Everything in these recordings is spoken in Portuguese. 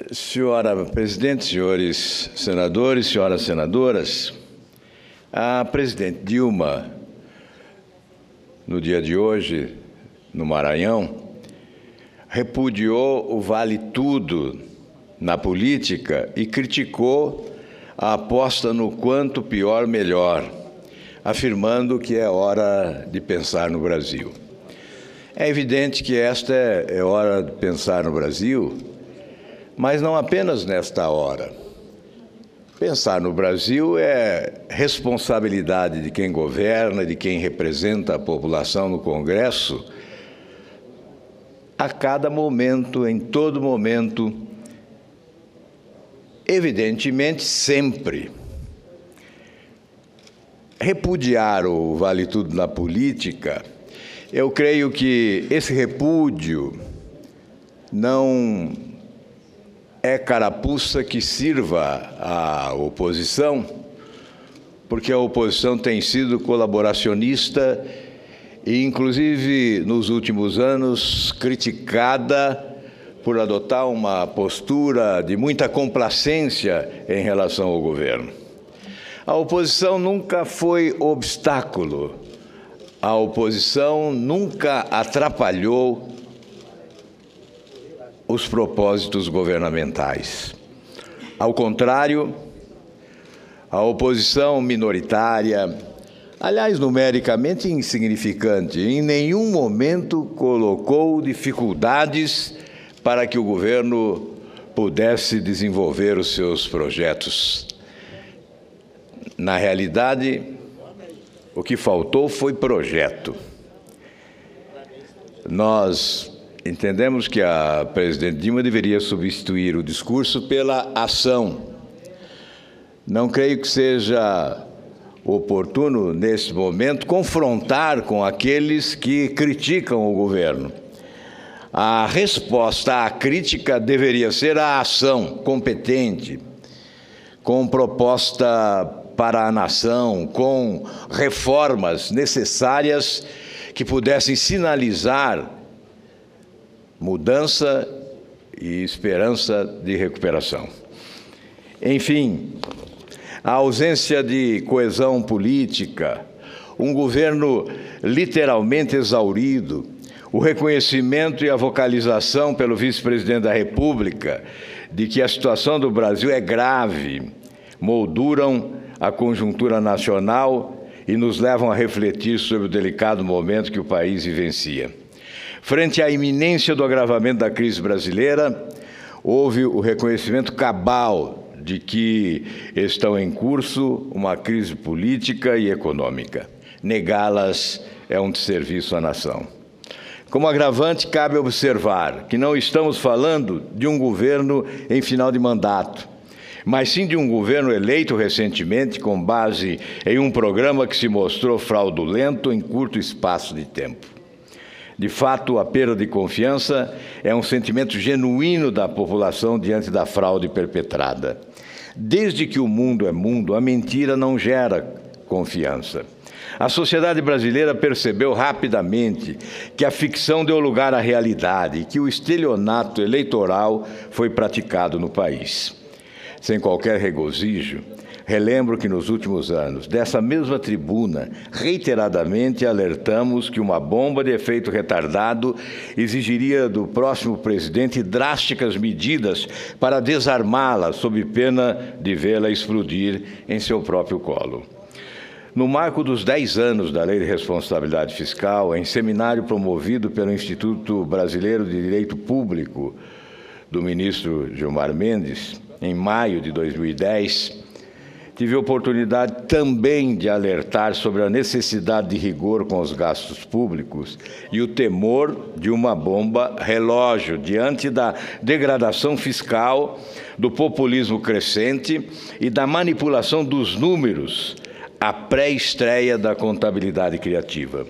Senhora Presidente, senhores senadores, senhoras senadoras, a presidente Dilma, no dia de hoje, no Maranhão, repudiou o vale tudo na política e criticou a aposta no quanto pior, melhor, afirmando que é hora de pensar no Brasil. É evidente que esta é hora de pensar no Brasil, mas não apenas nesta hora. Pensar no Brasil é responsabilidade de quem governa, de quem representa a população no Congresso, a cada momento, em todo momento, evidentemente sempre. Repudiar o vale tudo na política, eu creio que esse repúdio não é carapuça que sirva à oposição, porque a oposição tem sido colaboracionista e, inclusive, nos últimos anos, criticada por adotar uma postura de muita complacência em relação ao governo. A oposição nunca foi obstáculo, a oposição nunca atrapalhou os propósitos governamentais. Ao contrário, a oposição minoritária, aliás, numericamente insignificante, em nenhum momento colocou dificuldades para que o governo pudesse desenvolver os seus projetos. Na realidade, o que faltou foi projeto. Nós entendemos que a presidente Dilma deveria substituir o discurso pela ação. Não creio que seja oportuno, nesse momento, confrontar com aqueles que criticam o governo. A resposta à crítica deveria ser a ação competente, com proposta para a nação, com reformas necessárias que pudessem sinalizar mudança e esperança de recuperação. Enfim, a ausência de coesão política, um governo literalmente exaurido, o reconhecimento e a vocalização pelo vice-presidente da República de que a situação do Brasil é grave, molduram a conjuntura nacional e nos levam a refletir sobre o delicado momento que o país vivencia. Frente à iminência do agravamento da crise brasileira, houve o reconhecimento cabal de que estão em curso uma crise política e econômica. Negá-las é um desserviço à nação. Como agravante, cabe observar que não estamos falando de um governo em final de mandato, mas sim de um governo eleito recentemente com base em um programa que se mostrou fraudulento em curto espaço de tempo. De fato, a perda de confiança é um sentimento genuíno da população diante da fraude perpetrada. Desde que o mundo é mundo, a mentira não gera confiança. A sociedade brasileira percebeu rapidamente que a ficção deu lugar à realidade e que o estelionato eleitoral foi praticado no país. Sem qualquer regozijo, relembro que nos últimos anos, dessa mesma tribuna, reiteradamente alertamos que uma bomba de efeito retardado exigiria do próximo presidente drásticas medidas para desarmá-la, sob pena de vê-la explodir em seu próprio colo. No marco dos 10 anos da Lei de Responsabilidade Fiscal, em seminário promovido pelo Instituto Brasileiro de Direito Público do ministro Gilmar Mendes, em maio de 2010, tive a oportunidade também de alertar sobre a necessidade de rigor com os gastos públicos e o temor de uma bomba relógio diante da degradação fiscal, do populismo crescente e da manipulação dos números, a pré-estreia da contabilidade criativa.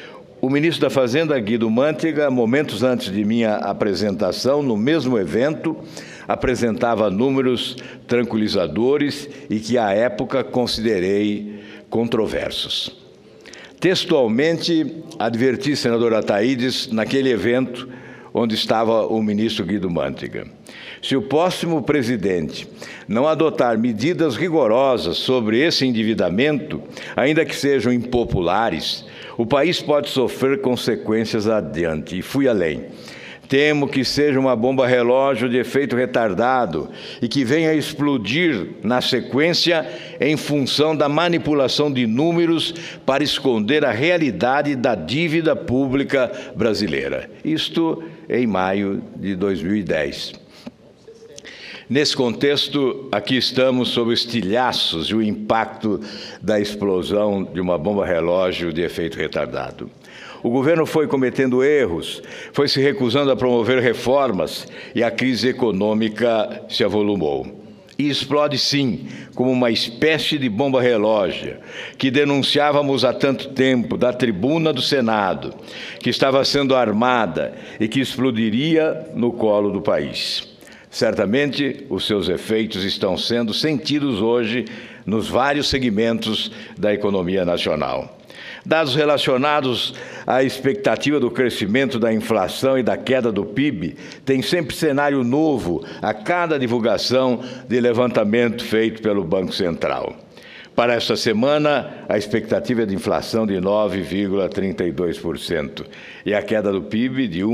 O ministro da Fazenda, Guido Mantega, momentos antes de minha apresentação, no mesmo evento, apresentava números tranquilizadores e que, à época, considerei controversos. Textualmente, adverti senador Ataídes, naquele evento, onde estava o ministro Guido Mantega. Se o próximo presidente não adotar medidas rigorosas sobre esse endividamento, ainda que sejam impopulares, o país pode sofrer consequências adiante. E fui além. Temo que seja uma bomba relógio de efeito retardado e que venha a explodir na sequência em função da manipulação de números para esconder a realidade da dívida pública brasileira. Isto em maio de 2010. Nesse contexto, aqui estamos sob estilhaços e o impacto da explosão de uma bomba relógio de efeito retardado. O governo foi cometendo erros, foi se recusando a promover reformas e a crise econômica se avolumou. E explode, sim, como uma espécie de bomba relógio que denunciávamos há tanto tempo da tribuna do Senado, que estava sendo armada e que explodiria no colo do país. Certamente, os seus efeitos estão sendo sentidos hoje nos vários segmentos da economia nacional. Dados relacionados à expectativa do crescimento da inflação e da queda do PIB têm sempre cenário novo a cada divulgação de levantamento feito pelo Banco Central. Para esta semana, a expectativa é de inflação de 9,32% e a queda do PIB de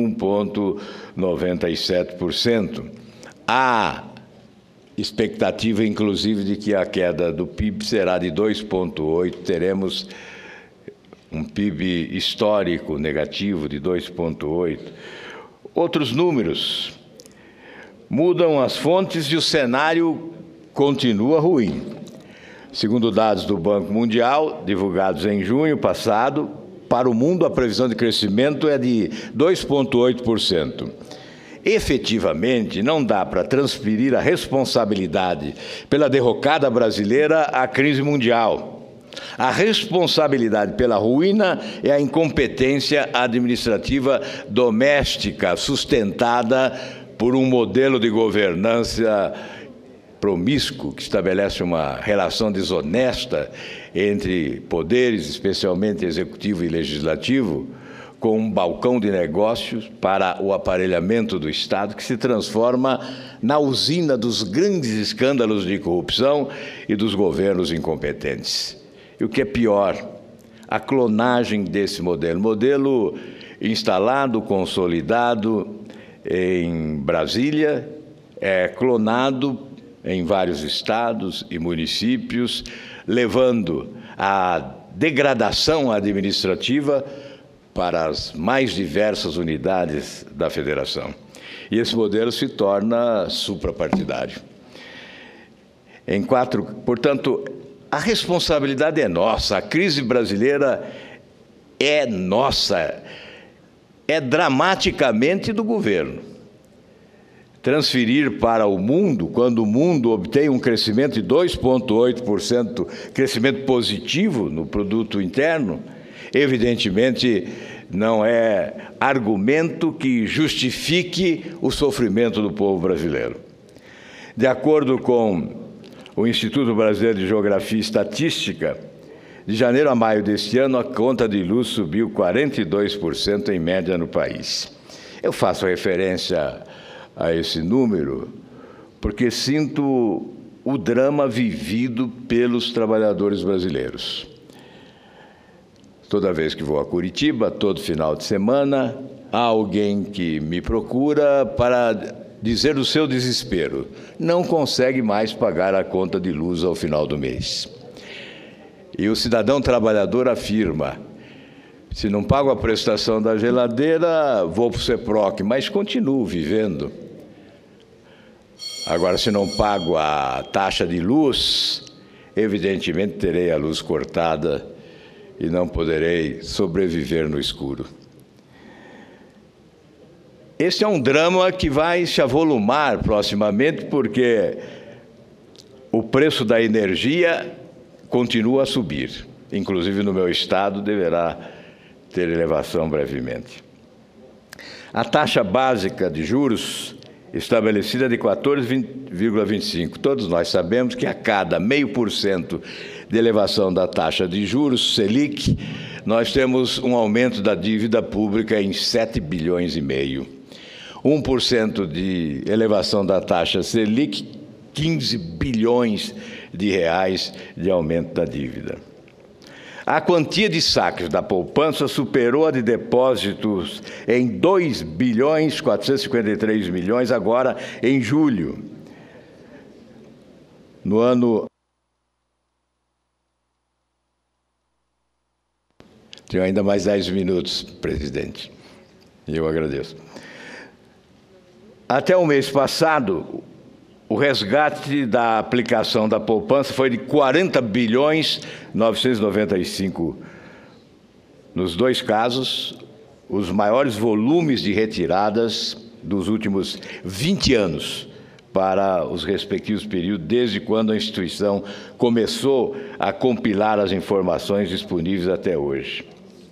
1,97%. Há expectativa, inclusive, de que a queda do PIB será de 2,8%. Teremos um PIB histórico negativo de 2,8%. Outros números mudam as fontes e o cenário continua ruim. Segundo dados do Banco Mundial, divulgados em junho passado, para o mundo a previsão de crescimento é de 2,8%. Efetivamente, não dá para transferir a responsabilidade pela derrocada brasileira à crise mundial. A responsabilidade pela ruína é a incompetência administrativa doméstica, sustentada por um modelo de governança promíscuo, que estabelece uma relação desonesta entre poderes, especialmente executivo e legislativo, com um balcão de negócios para o aparelhamento do Estado, que se transforma na usina dos grandes escândalos de corrupção e dos governos incompetentes. E o que é pior, a clonagem desse modelo instalado, consolidado em Brasília, é clonado em vários estados e municípios, levando à degradação administrativa para as mais diversas unidades da federação. E esse modelo se torna suprapartidário. Portanto, a responsabilidade é nossa, a crise brasileira é nossa, é dramaticamente do governo. Transferir para o mundo, quando o mundo obtém um crescimento de 2,8%, crescimento positivo no produto interno, evidentemente não é argumento que justifique o sofrimento do povo brasileiro. De acordo com o Instituto Brasileiro de Geografia e Estatística, de janeiro a maio deste ano, a conta de luz subiu 42% em média no país. Eu faço referência a esse número porque sinto o drama vivido pelos trabalhadores brasileiros. Toda vez que vou a Curitiba, todo final de semana, há alguém que me procura para dizer o seu desespero. Não consegue mais pagar a conta de luz ao final do mês. E o cidadão trabalhador afirma: se não pago a prestação da geladeira, vou para o CEPROC, mas continuo vivendo. Agora, se não pago a taxa de luz, evidentemente terei a luz cortada e não poderei sobreviver no escuro. Este é um drama que vai se avolumar proximamente, porque o preço da energia continua a subir. Inclusive, no meu estado, deverá ter elevação brevemente. A taxa básica de juros estabelecida de 14,25%. Todos nós sabemos que a cada 0,5% de elevação da taxa de juros, Selic, nós temos um aumento da dívida pública em 7,5 bilhões. 1% de elevação da taxa Selic, 15 bilhões de reais de aumento da dívida. A quantia de saques da poupança superou a de depósitos em 2 bilhões 453 milhões agora em julho. No ano... Tenho ainda mais 10 minutos, presidente. Eu agradeço. Até o mês passado, o resgate da aplicação da poupança foi de 40 bilhões 995. Nos dois casos, os maiores volumes de retiradas dos últimos 20 anos para os respectivos períodos, desde quando a instituição começou a compilar as informações disponíveis até hoje.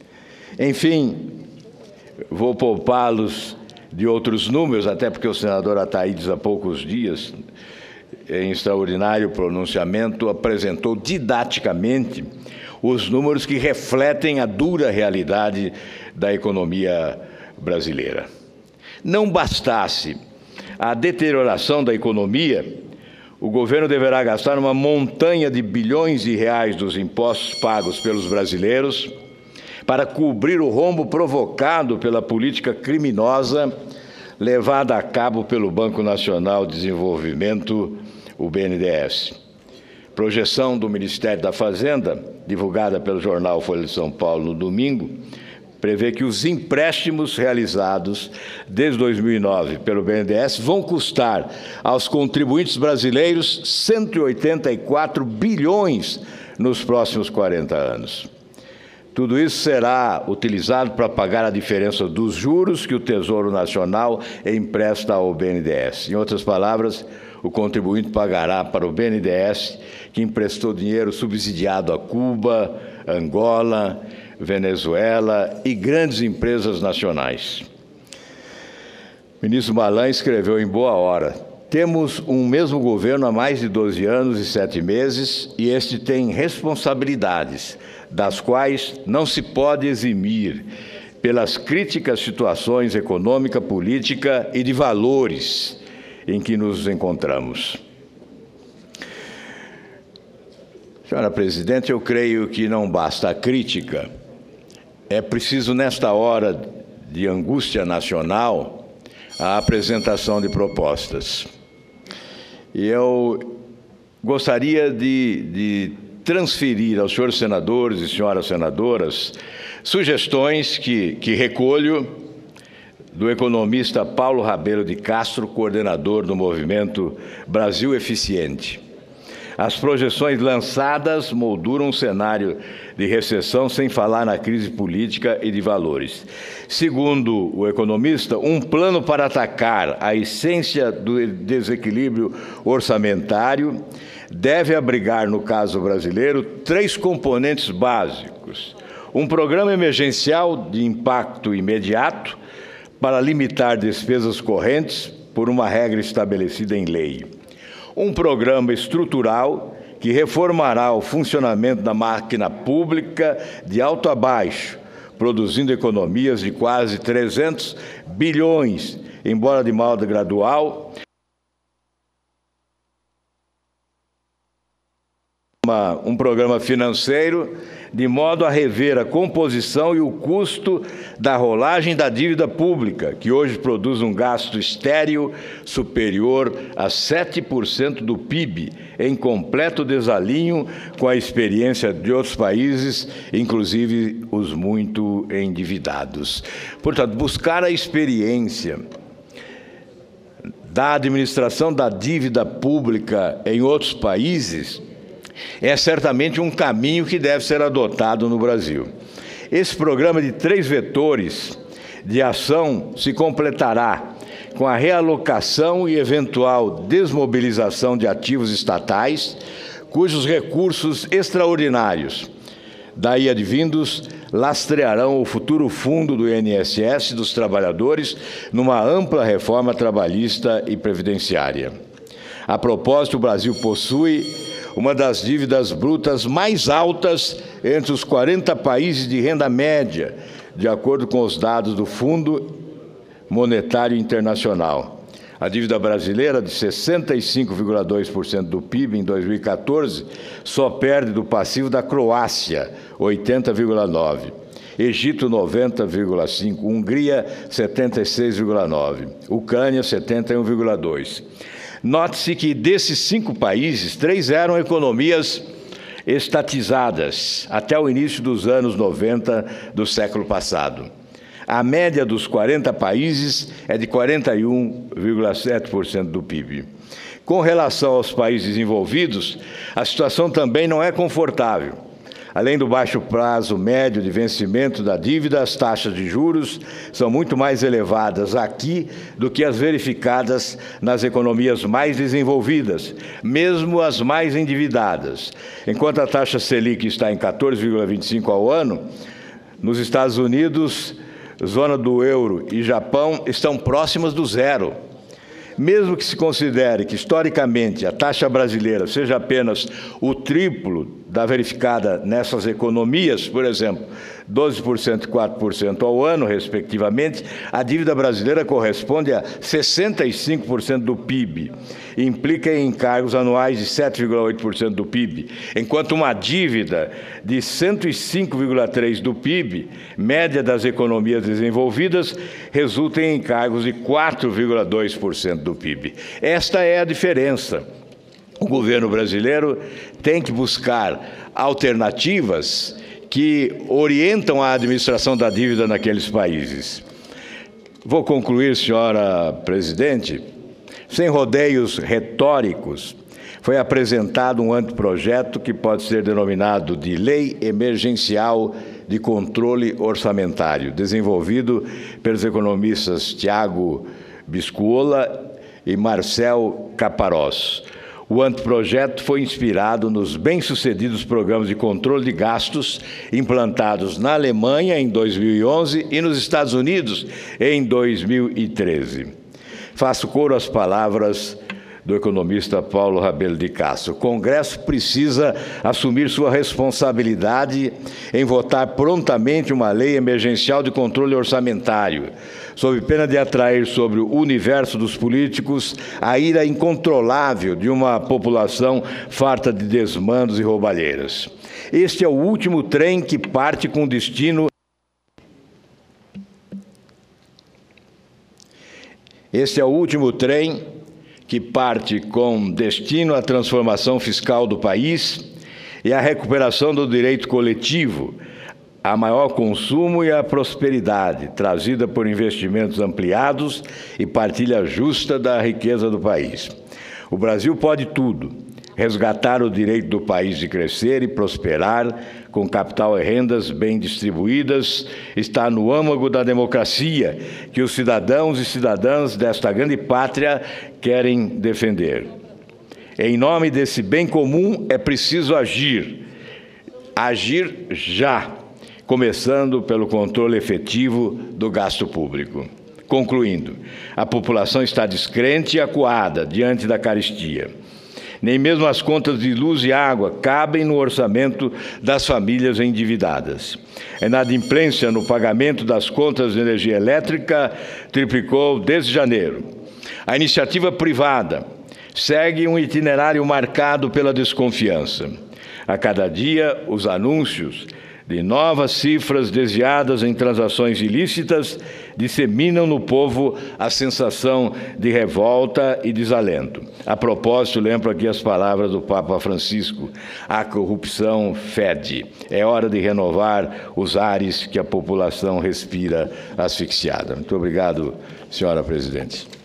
Enfim, vou poupá-los de outros números, até porque o senador Ataídes, há poucos dias, em extraordinário pronunciamento, apresentou didaticamente os números que refletem a dura realidade da economia brasileira. Não bastasse a deterioração da economia, o governo deverá gastar uma montanha de bilhões de reais dos impostos pagos pelos brasileiros para cobrir o rombo provocado pela política criminosa levada a cabo pelo Banco Nacional de Desenvolvimento, o BNDES. Projeção do Ministério da Fazenda, divulgada pelo jornal Folha de São Paulo no domingo, prevê que os empréstimos realizados desde 2009 pelo BNDES vão custar aos contribuintes brasileiros 184 bilhões nos próximos 40 anos. Tudo isso será utilizado para pagar a diferença dos juros que o Tesouro Nacional empresta ao BNDES. Em outras palavras, o contribuinte pagará para o BNDES, que emprestou dinheiro subsidiado a Cuba, Angola, Venezuela e grandes empresas nacionais. O ministro Malan escreveu em boa hora: temos um mesmo governo há mais de 12 anos e 7 meses e este tem responsabilidades, das quais não se pode eximir pelas críticas situações econômica, política e de valores em que nos encontramos. Senhora Presidente, eu creio que não basta a crítica, é preciso, nesta hora de angústia nacional, a apresentação de propostas. E eu gostaria de transferir aos senhores senadores e senhoras senadoras sugestões que recolho do economista Paulo Rabelo de Castro, coordenador do movimento Brasil Eficiente. As projeções lançadas molduram um cenário de recessão, sem falar na crise política e de valores. Segundo o economista, um plano para atacar a essência do desequilíbrio orçamentário deve abrigar, no caso brasileiro, 3 componentes básicos: um programa emergencial de impacto imediato para limitar despesas correntes por uma regra estabelecida em lei; um programa estrutural que reformará o funcionamento da máquina pública de alto a baixo, produzindo economias de quase 300 bilhões, embora de modo gradual, um programa financeiro de modo a rever a composição e o custo da rolagem da dívida pública, que hoje produz um gasto estéril superior a 7% do PIB, em completo desalinho com a experiência de outros países, inclusive os muito endividados. Portanto, buscar a experiência da administração da dívida pública em outros países é certamente um caminho que deve ser adotado no Brasil. Esse programa de 3 vetores de ação se completará com a realocação e eventual desmobilização de ativos estatais, cujos recursos extraordinários, daí advindos, lastrearão o futuro fundo do INSS dos trabalhadores numa ampla reforma trabalhista e previdenciária. A propósito, o Brasil possui uma das dívidas brutas mais altas entre os 40 países de renda média, de acordo com os dados do Fundo Monetário Internacional. A dívida brasileira, de 65,2% do PIB em 2014, só perde do passivo da Croácia, 80,9%. Egito, 90,5%. Hungria, 76,9%. Ucrânia, 71,2%. Note-se que desses 5 países, 3 eram economias estatizadas até o início dos anos 90 do século passado. A média dos 40 países é de 41,7% do PIB. Com relação aos países desenvolvidos, a situação também não é confortável. Além do baixo prazo médio de vencimento da dívida, as taxas de juros são muito mais elevadas aqui do que as verificadas nas economias mais desenvolvidas, mesmo as mais endividadas. Enquanto a taxa Selic está em 14,25% ao ano, nos Estados Unidos, zona do euro e Japão estão próximas do zero. Mesmo que se considere que, historicamente, a taxa brasileira seja apenas o triplo da verificada nessas economias, por exemplo, 12% e 4% ao ano, respectivamente, a dívida brasileira corresponde a 65% do PIB, e implica em encargos anuais de 7,8% do PIB, enquanto uma dívida de 105,3% do PIB, média das economias desenvolvidas, resulta em encargos de 4,2% do PIB. Esta é a diferença. O governo brasileiro tem que buscar alternativas que orientam a administração da dívida naqueles países. Vou concluir, senhora presidente. Sem rodeios retóricos, foi apresentado um anteprojeto que pode ser denominado de Lei Emergencial de Controle Orçamentário, desenvolvido pelos economistas Tiago Biscuola e Marcel Caparós. O anteprojeto foi inspirado nos bem-sucedidos programas de controle de gastos implantados na Alemanha em 2011 e nos Estados Unidos em 2013. Faço coro às palavras do economista Paulo Rabelo de Castro. O Congresso precisa assumir sua responsabilidade em votar prontamente uma lei emergencial de controle orçamentário, sob pena de atrair sobre o universo dos políticos a ira incontrolável de uma população farta de desmandos e roubalheiras. Este é o último trem que parte com destino à transformação fiscal do país e à recuperação do direito coletivo, a maior consumo e a prosperidade, trazida por investimentos ampliados e partilha justa da riqueza do país. O Brasil pode tudo: resgatar o direito do país de crescer e prosperar com capital e rendas bem distribuídas, está no âmago da democracia que os cidadãos e cidadãs desta grande pátria querem defender. Em nome desse bem comum é preciso agir já, começando pelo controle efetivo do gasto público. Concluindo, a população está descrente e acuada diante da carestia. Nem mesmo as contas de luz e água cabem no orçamento das famílias endividadas. A inadimplência no pagamento das contas de energia elétrica triplicou desde janeiro. A iniciativa privada segue um itinerário marcado pela desconfiança. A cada dia, os anúncios de novas cifras desviadas em transações ilícitas disseminam no povo a sensação de revolta e desalento. A propósito, lembro aqui as palavras do Papa Francisco: a corrupção fede. É hora de renovar os ares que a população respira asfixiada. Muito obrigado, senhora presidente.